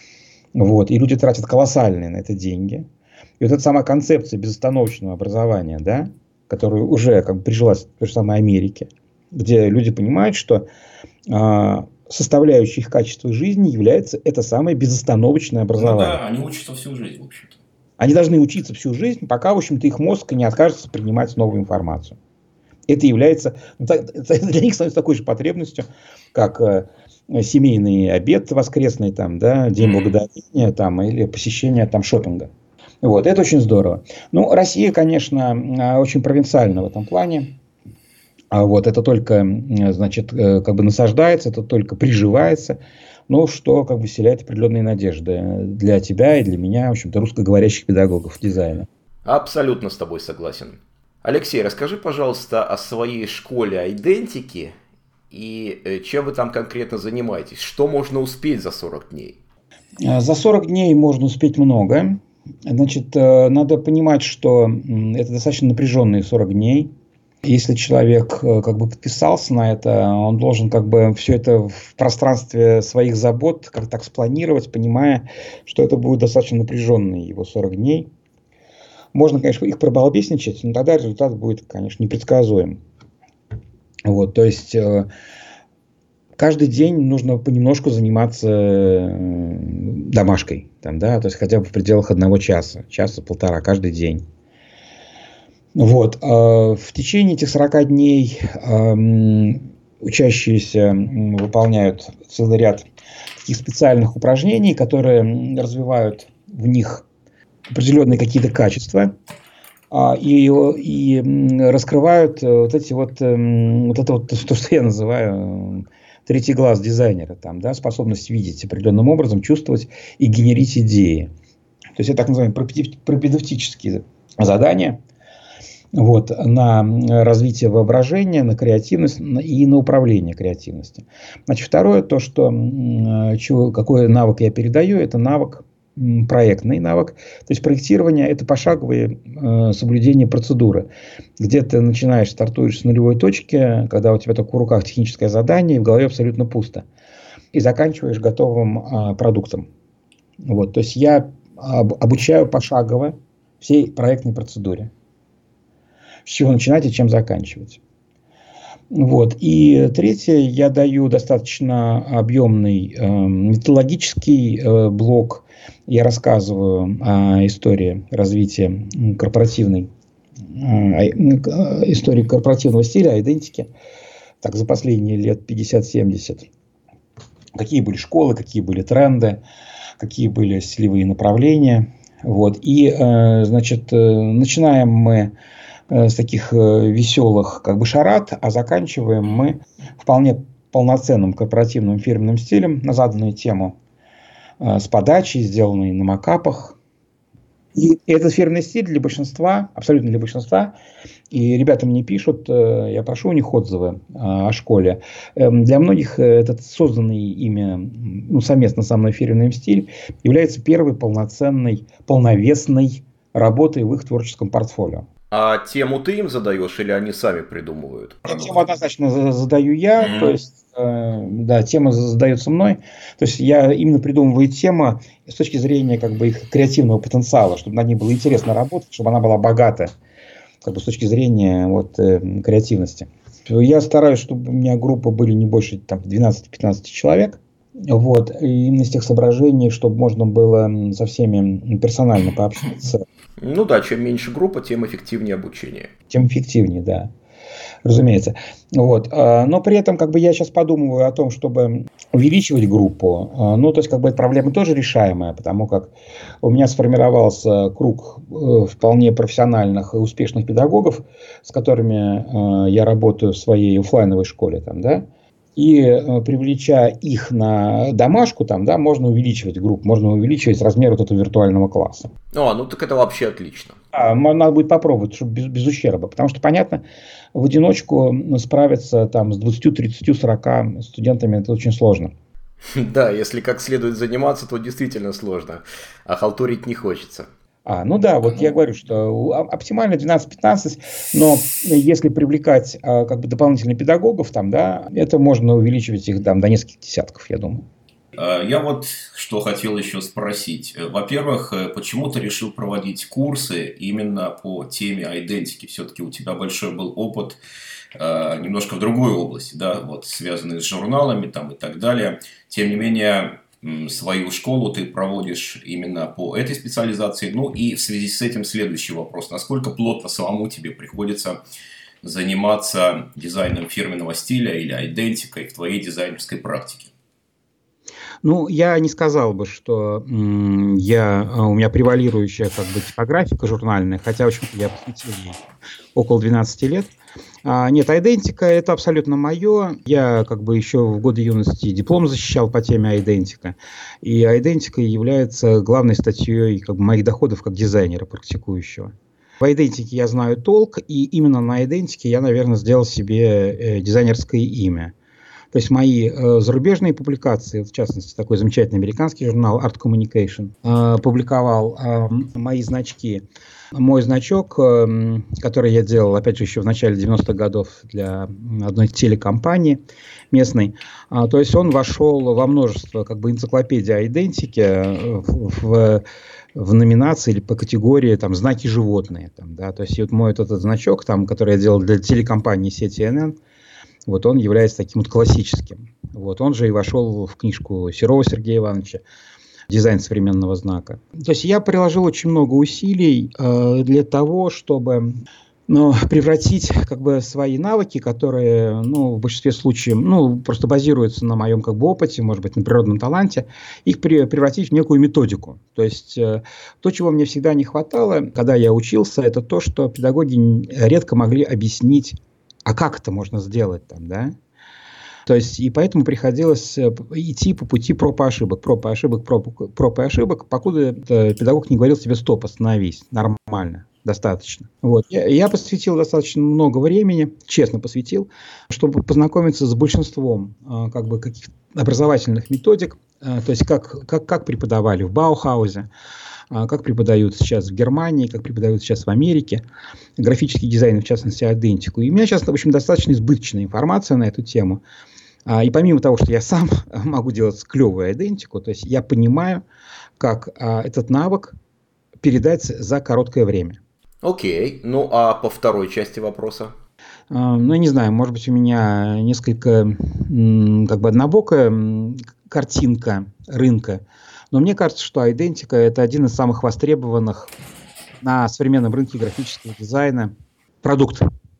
Speaker 2: Вот, и люди тратят колоссальные на это деньги. И вот эта сама концепция безостановочного образования, да, которая уже как бы прижилась в той же самой Америке, где люди понимают, что э, составляющей их качества жизни является это самое безостановочное образование.
Speaker 3: Ну да, они учатся всю жизнь, в общем-то.
Speaker 2: Они должны учиться всю жизнь, пока, в общем-то, их мозг не откажется принимать новую информацию. Это является, для них становится такой же потребностью, как э, семейный обед воскресный, там, да, День благодарения там, или посещение там, шопинга. Вот, это очень здорово. Ну, Россия, конечно, очень провинциальна в этом плане. А вот это только, значит, как бы насаждается, это только приживается, но что как бы вселяет определенные надежды для тебя и для меня, в общем-то, русскоговорящих педагогов дизайна.
Speaker 1: Абсолютно с тобой согласен. Алексей, расскажи, пожалуйста, о своей школе идентики и чем вы там конкретно занимаетесь. Что можно успеть за сорок дней?
Speaker 2: За сорок дней можно успеть много. Значит, надо понимать, что это достаточно напряженные сорок дней. Если человек как бы подписался на это, он должен как бы все это в пространстве своих забот как так спланировать, понимая, что это будет достаточно напряженные его сорок дней. Можно, конечно, их пробалбесничать, но тогда результат будет, конечно, непредсказуем. Вот, то есть э, каждый день нужно понемножку заниматься э, домашкой, там, да, то есть хотя бы в пределах одного часа, часа-полтора каждый день. Вот, э, в течение этих сорока дней э, учащиеся выполняют целый ряд таких специальных упражнений, которые развивают в них определенные какие-то качества а, и, и раскрывают вот эти вот, вот это вот то, что я называю третий глаз дизайнера, там, да, способность видеть определенным образом, чувствовать и генерить идеи. То есть это так называемые пропедевтические задания. Вот, на развитие воображения, на креативность и на управление креативностью. Значит, второе, то, что, чего, какой навык я передаю, это навык, проектный навык. То есть проектирование – это пошаговое э, соблюдение процедуры, где ты начинаешь, стартуешь с нулевой точки, когда у тебя только в руках техническое задание, и в голове абсолютно пусто, и заканчиваешь готовым э, продуктом. Вот, то есть я об, обучаю пошагово всей проектной процедуре. С чего начинать и чем заканчивать. Вот. И третье, я даю достаточно объемный э, методологический э, блок. Я рассказываю о истории развития корпоративной, э, истории корпоративного стиля, идентики. Так, за последние лет пятьдесят-семьдесят. Какие были школы, какие были тренды, какие были стилевые направления. Вот. И, э, значит, э, начинаем мы с таких веселых как бы шарад, а заканчиваем мы вполне полноценным корпоративным фирменным стилем на заданную тему с подачей, сделанной на макапах. И этот фирменный стиль для большинства, абсолютно для большинства, и ребята мне пишут, я прошу у них отзывы о школе. Для многих этот созданный ими, ну, совместно со мной фирменный стиль является первой полноценной, полновесной работой в их творческом портфолио.
Speaker 1: А тему ты им задаешь или они сами придумывают?
Speaker 2: Тему однозначно задаю я, mm-hmm. то есть, э, да, тема задается мной. То есть я именно придумываю тему с точки зрения как бы их креативного потенциала, чтобы над ней было интересно работать, чтобы она была богата, как бы с точки зрения вот, э, креативности. Я стараюсь, чтобы у меня группы были не больше там, двенадцать-пятнадцать человек. Вот, и именно из тех соображений, чтобы можно было со всеми персонально пообщаться.
Speaker 1: Ну да, чем меньше группа, тем эффективнее обучение.
Speaker 2: Тем эффективнее, да, разумеется. Вот. Но при этом как бы я сейчас подумываю о том, чтобы увеличивать группу. Ну, то есть как бы эта проблема тоже решаемая, потому как у меня сформировался круг вполне профессиональных и успешных педагогов, с которыми я работаю в своей офлайновой школе, там, да. И э, привлеча их на домашку, там, да, можно увеличивать группу, можно увеличивать размер вот этого виртуального класса.
Speaker 1: А, ну так это вообще отлично.
Speaker 2: А, надо будет попробовать, чтобы без, без ущерба. Потому что, понятно, в одиночку справиться там, с двадцатью, тридцатью, сорока студентами это очень сложно.
Speaker 1: Да, если как следует заниматься, то действительно сложно. А халтурить не хочется.
Speaker 2: А, ну да, вот я говорю, что оптимально двенадцать-пятнадцать, но если привлекать а, как бы дополнительных педагогов, там, да, это можно увеличивать их там, до нескольких десятков, я думаю.
Speaker 3: Я вот что хотел еще спросить. Во-первых, почему ты решил проводить курсы именно по теме идентики? Все-таки у тебя большой был опыт немножко в другой области, да, вот связанный с журналами там, и так далее. Тем не менее, свою школу ты проводишь именно по этой специализации. Ну и в связи с этим следующий вопрос. Насколько плотно самому тебе приходится заниматься дизайном фирменного стиля или идентикой в твоей дизайнерской практике?
Speaker 2: Ну, я не сказал бы, что м, я, у меня превалирующая как бы типографика журнальная, хотя, в общем-то, я посвятил ей около двенадцати лет. А, нет, идентика – это абсолютно мое. Я как бы еще в годы юности диплом защищал по теме идентика. И идентика является главной статьей как бы, моих доходов как дизайнера практикующего. В идентике я знаю толк, и именно на идентике я, наверное, сделал себе э, дизайнерское имя. То есть мои э, зарубежные публикации, в частности, такой замечательный американский журнал Art Communication э, публиковал э, мои значки. Мой значок, э, который я делал, опять же, еще в начале девяностых годов для одной телекомпании местной, э, то есть он вошел во множество как бы, энциклопедий о идентике, э, в, в в номинации или по категории там знаки животные. Там, да? То есть вот мой вот этот значок, там, который я делал для телекомпании сети эн эн, вот он является таким вот классическим. Вот он же и вошел в книжку Серова Сергея Ивановича «Дизайн современного знака». То есть я приложил очень много усилий э, для того, чтобы ну, превратить как бы свои навыки, которые ну, в большинстве случаев ну, просто базируются на моем как бы, опыте, может быть, на природном таланте, их при, превратить в некую методику. То есть э, то, чего мне всегда не хватало, когда я учился, это то, что педагоги редко могли объяснить, а как это можно сделать там, да? То есть, и поэтому приходилось идти по пути проб и ошибок, проб и ошибок, проб, проб и ошибок, покуда педагог не говорил тебе: стоп, остановись, нормально, достаточно. Вот. Я, я посвятил достаточно много времени, честно посвятил, чтобы познакомиться с большинством как бы, каких-то образовательных методик, то есть как, как, как преподавали в Баухаузе, как преподают сейчас в Германии, как преподают сейчас в Америке, графический дизайн, в частности, идентику. И у меня сейчас, в общем, достаточно избыточная информация на эту тему. И помимо того, что я сам могу делать клевую идентику, то есть я понимаю, как этот навык передать за короткое время.
Speaker 1: Окей, ну а по второй части вопроса?
Speaker 2: Ну, я не знаю, может быть, у меня несколько как бы однобокая картинка рынка. Но мне кажется, что идентика – это один из самых востребованных на современном рынке графического дизайна продукт.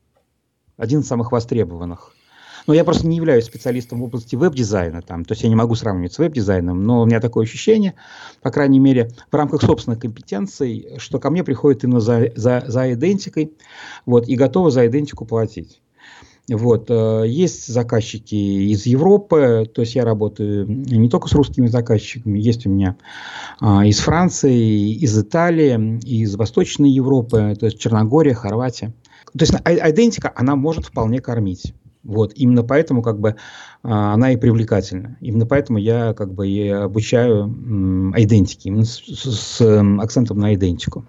Speaker 2: Один из самых востребованных. Но я просто не являюсь специалистом в области веб-дизайна, там, то есть я не могу сравнивать с веб-дизайном, но у меня такое ощущение, по крайней мере, в рамках собственных компетенций, что ко мне приходят именно за, за, за идентикой, вот, и готовы за идентику платить. Вот. Есть заказчики из Европы, то есть я работаю не только с русскими заказчиками, есть у меня а, из Франции, из Италии, из Восточной Европы, то есть Черногория, Хорватия. То есть идентика, она может вполне кормить. Вот. Именно поэтому как бы, а, она и привлекательна. Именно поэтому я как бы, и обучаю идентики, именно с, с, с акцентом на идентику.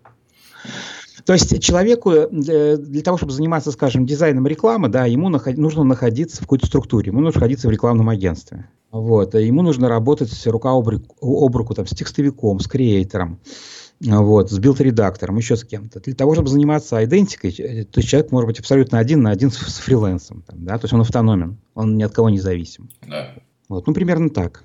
Speaker 2: То есть человеку для, для того, чтобы заниматься, скажем, дизайном рекламы, да, ему наход, нужно находиться в какой-то структуре, ему нужно находиться в рекламном агентстве. Вот, ему нужно работать рука об руку, об руку там, с текстовиком, с креатором, вот, с билд-редактором, еще с кем-то. Для того, чтобы заниматься идентикой, то есть человек может быть абсолютно один на один с, с фрилансом. Там, да, то есть он автономен, он ни от кого не зависим.
Speaker 3: Да.
Speaker 2: Вот, ну, примерно так.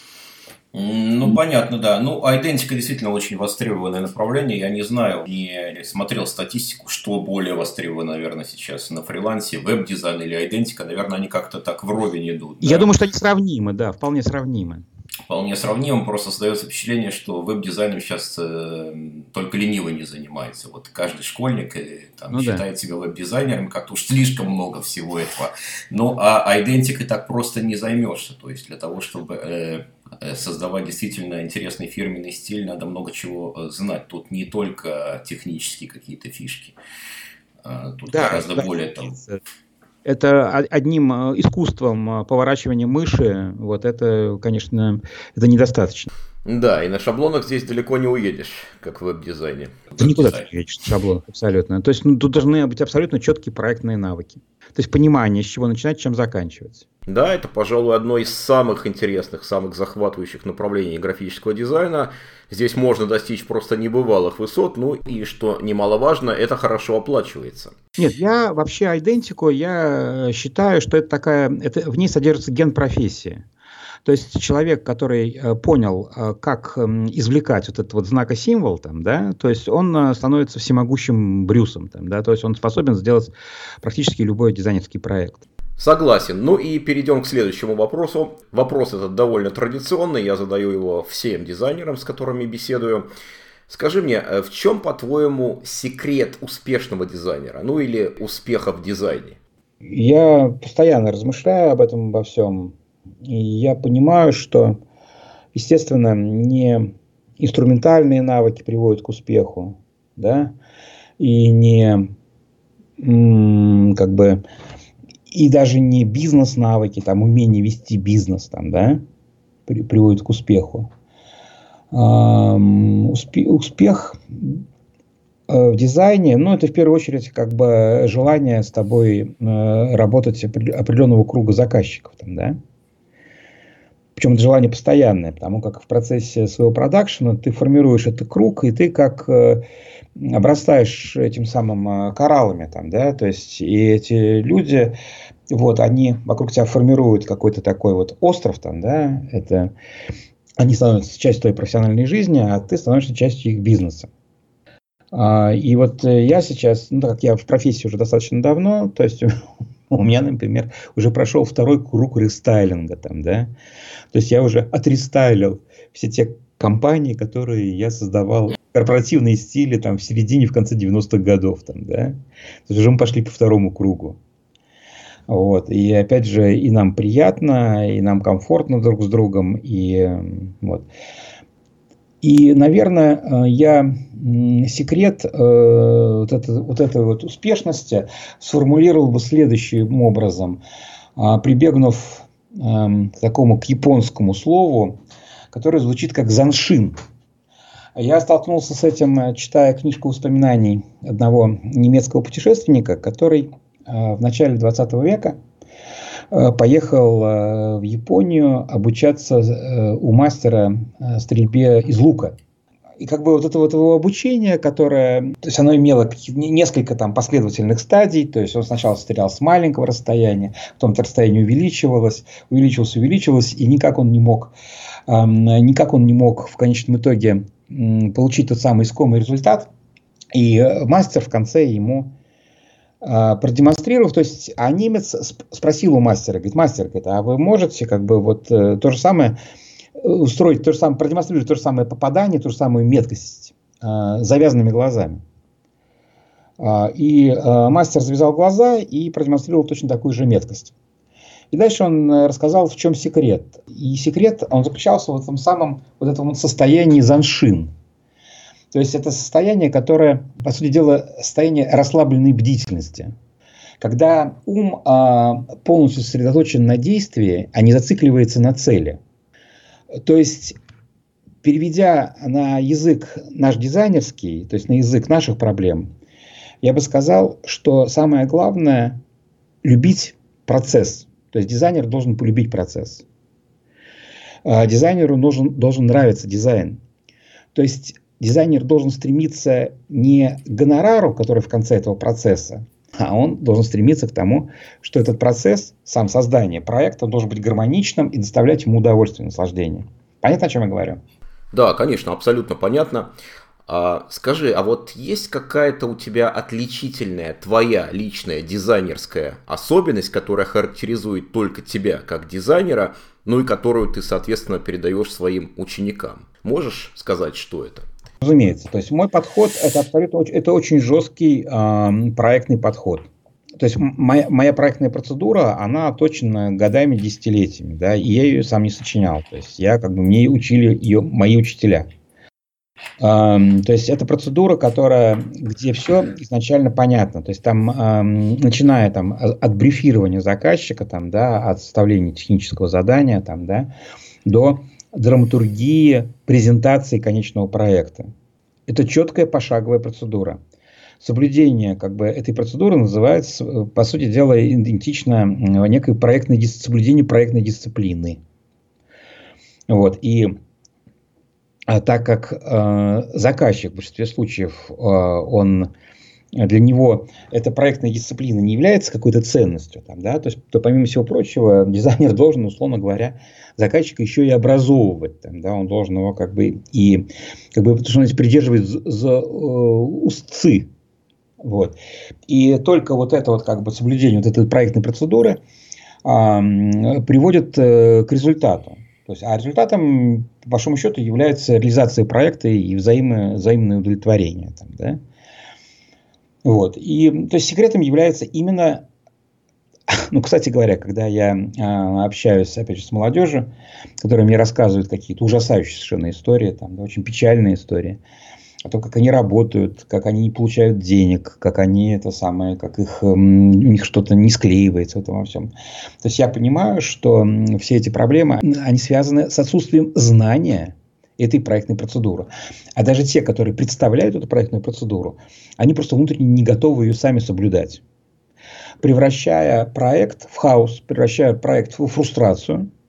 Speaker 3: Ну, понятно, да. Ну, а идентика действительно очень востребованное направление. Я не знаю, не смотрел статистику, что более востребовано, наверное, сейчас на фрилансе, веб-дизайн или идентика. Наверное, они как-то так вровень идут.
Speaker 2: Я да? думаю, что они сравнимы, да, вполне сравнимы.
Speaker 3: Вполне сравнимо, просто создается впечатление, что веб-дизайном сейчас э, только ленивый не занимается. Вот каждый школьник э, там, ну, считает да. себя веб-дизайнером, как-то уж слишком много всего этого. Ну, а идентикой так просто не займешься. То есть, для того, чтобы э, создавать действительно интересный фирменный стиль, надо много чего знать. Тут не только технические какие-то фишки, тут да, гораздо да, более там...
Speaker 2: Это одним искусством поворачивания мыши, вот это, конечно, это недостаточно.
Speaker 1: Да, и на шаблонах здесь далеко не уедешь, как в веб-дизайне.
Speaker 2: Ты никуда не уедешь на шаблонах, абсолютно. То есть ну, тут должны быть абсолютно четкие проектные навыки. То есть понимание, с чего начинать, чем заканчивать.
Speaker 1: Да, это, пожалуй, одно из самых интересных, самых захватывающих направлений графического дизайна. Здесь можно достичь просто небывалых высот, ну и, что немаловажно, это хорошо оплачивается.
Speaker 2: Нет, я вообще идентику, я считаю, что это такая, это, в ней содержится ген профессии. То есть человек, который э, понял, э, как э, извлекать вот этот вот знак-символ, там, да, то есть он э, становится всемогущим Брюсом, там, да, то есть он способен сделать практически любой дизайнерский проект.
Speaker 1: Согласен. Ну и перейдем к следующему вопросу. Вопрос этот довольно традиционный, я задаю его всем дизайнерам, с которыми беседую. Скажи мне, в чем, по-твоему, секрет успешного дизайнера, ну или успеха в дизайне?
Speaker 2: Я постоянно размышляю об этом, обо всем. И я понимаю, что, естественно, не инструментальные навыки приводят к успеху, да, и не м- как бы и даже не бизнес-навыки, там, умение вести бизнес, там, да, при- приводят к успеху. А, успе- успех в дизайне, ну, это в первую очередь как бы желание с тобой э, работать определенного круга заказчиков, там, да. Причем это желание постоянное, потому как в процессе своего продакшена ты формируешь этот круг, и ты как э, обрастаешь этим самым э, кораллами, там, да, то есть и эти люди, вот, они вокруг тебя формируют какой-то такой вот остров, там, да, это они становятся частью твоей профессиональной жизни, а ты становишься частью их бизнеса. А, и вот я сейчас, ну, так как я в профессии уже достаточно давно, то есть у меня, например, уже прошел второй круг рестайлинга, там, да, то есть я уже отрестайлил все те компании, которые я создавал, корпоративные стили там в середине, в конце девяностых годов, там, да, то есть уже мы пошли по второму кругу. Вот. И опять же, и нам приятно, и нам комфортно друг с другом. И, вот. И наверное, я секрет вот этой, вот этой вот успешности сформулировал бы следующим образом, прибегнув к такому к японскому слову, которое звучит как заншин. Я столкнулся с этим, читая книжку воспоминаний одного немецкого путешественника, который в начале двадцатого века поехал в Японию обучаться у мастера стрельбе из лука. И как бы вот это вот его обучение, которое, то есть оно имело несколько там последовательных стадий, то есть он сначала стрелял с маленького расстояния, потом это расстояние увеличивалось, увеличивалось, увеличивалось, и никак он не мог, никак он не мог в конечном итоге получить тот самый искомый результат. И мастер в конце ему продемонстрировав, то есть, а немец спросил у мастера, говорит, мастер, говорит, а вы можете как бы вот то же самое устроить, то же самое, продемонстрировать то же самое попадание, ту же самую меткость с завязанными глазами. И мастер завязал глаза и продемонстрировал точно такую же меткость. И дальше он рассказал, в чем секрет. И секрет, он заключался в этом самом вот этом состоянии заншин. То есть это состояние, которое, по сути дела, состояние расслабленной бдительности. Когда ум а, полностью сосредоточен на действии, а не зацикливается на цели. То есть, переведя на язык наш дизайнерский, то есть на язык наших проблем, я бы сказал, что самое главное – любить процесс. То есть дизайнер должен полюбить процесс. А дизайнеру должен, должен нравиться дизайн. То есть дизайнер должен стремиться не к гонорару, который в конце этого процесса, а он должен стремиться к тому, что этот процесс, сам создание проекта, должен быть гармоничным и доставлять ему удовольствие, наслаждение. Понятно, о чем я говорю?
Speaker 1: Да, конечно, абсолютно понятно. А, скажи, а вот есть какая-то у тебя отличительная, твоя личная дизайнерская особенность, которая характеризует только тебя как дизайнера, ну и которую ты, соответственно, передаешь своим ученикам? Можешь сказать, что это?
Speaker 2: Разумеется. То есть мой подход это абсолютно это очень жесткий э, проектный подход. То есть моя, моя проектная процедура, она оточена годами, десятилетиями, да, и я ее сам не сочинял. То есть я как бы мне учили ее мои учителя. Э, то есть это процедура, которая, где все изначально понятно. То есть там, э, начиная там от брифирования заказчика, там, да, от составления технического задания, там, да, до драматургии, презентации конечного проекта. Это четкая пошаговая процедура. Соблюдение как бы, этой процедуры называется, по сути дела, идентично некой проектной, соблюдению проектной дисциплины. Вот. И а так как э, заказчик в большинстве случаев, э, он, для него эта проектная дисциплина не является какой-то ценностью, там, да, то есть, то, помимо всего прочего, дизайнер должен, условно говоря, заказчика еще и образовывать, там, да, он должен его как бы и как бы, потому что он придерживает за, за э, устцы, вот, и только вот это вот как бы соблюдение вот этой проектной процедуры э, приводит э, к результату. То есть, а результатом, по большому счету, является реализация проекта и взаимо, взаимное удовлетворение, там, да. Вот. И, то есть секретом является именно, ну, кстати говоря, когда я э, общаюсь, опять же, с молодежью, которая мне рассказывает какие-то ужасающие совершенно истории, там, да, очень печальные истории, о том, как они работают, как они не получают денег, как они это самое, как их, у них что-то не склеивается в этом во всем. То есть я понимаю, что все эти проблемы, они связаны с отсутствием знания этой проектной процедуры. А даже те, которые представляют эту проектную процедуру, они просто внутренне не готовы ее сами соблюдать. Превращая проект в хаос, превращая проект в фрустрацию,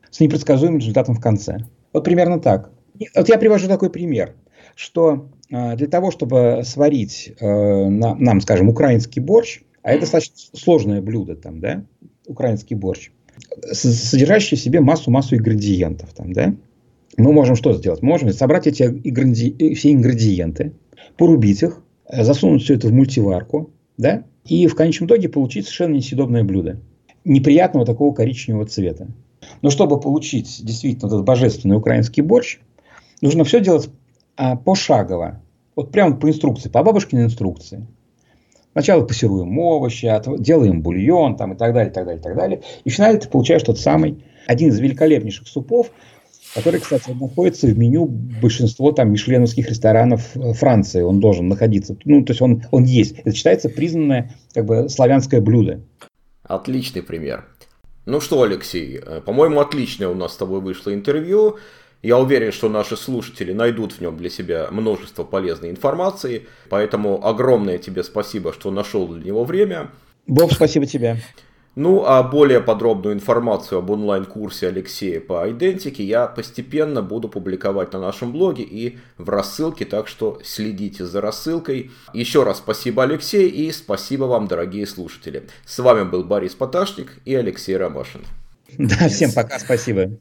Speaker 2: с непредсказуемым результатом в конце. Вот примерно так. Вот я привожу такой пример, что э, для того, чтобы сварить э, на, нам, скажем, украинский борщ, а это достаточно сложное блюдо, там, да, украинский борщ, содержащий в себе массу-массу ингредиентов, там, да, мы можем что сделать? Мы можем собрать эти ингреди... все ингредиенты, порубить их, засунуть все это в мультиварку, да, и в конечном итоге получить совершенно несъедобное блюдо. Неприятного такого коричневого цвета. Но чтобы получить действительно вот этот божественный украинский борщ, нужно все делать а, пошагово. Вот прямо по инструкции, по бабушкиной инструкции. Сначала пассируем овощи, делаем бульон там, и так далее, и так далее, и так далее. И в финале ты получаешь тот самый, один из великолепнейших супов, который, кстати, находится в меню большинства там мишленовских ресторанов Франции. Он должен находиться. Ну, то есть он, он есть. Это считается признанное как бы славянское блюдо.
Speaker 1: Отличный пример. Ну что, Алексей, по-моему, отличное у нас с тобой вышло интервью. Я уверен, что наши слушатели найдут в нем для себя множество полезной информации. Поэтому огромное тебе спасибо, что нашел для него время.
Speaker 2: Бог, спасибо тебе.
Speaker 1: Ну, а более подробную информацию об онлайн-курсе Алексея по идентике я постепенно буду публиковать на нашем блоге и в рассылке, так что следите за рассылкой. Еще раз спасибо, Алексей, и спасибо вам, дорогие слушатели. С вами был Борис Поташник и Алексей Ромашин.
Speaker 2: Да, всем пока, спасибо.